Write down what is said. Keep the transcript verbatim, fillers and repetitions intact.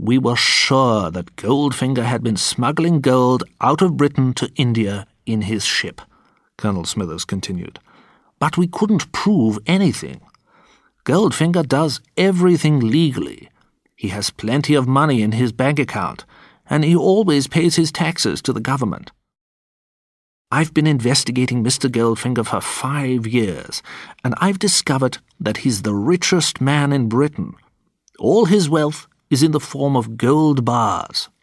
we were sure that Goldfinger had been smuggling gold out of Britain to India in his ship," Colonel Smithers continued. "But we couldn't prove anything. Goldfinger does everything legally. He has plenty of money in his bank account, and he always pays his taxes to the government. I've been investigating Mister Goldfinger for five years, and I've discovered that he's the richest man in Britain. All his wealth is in the form of gold bars."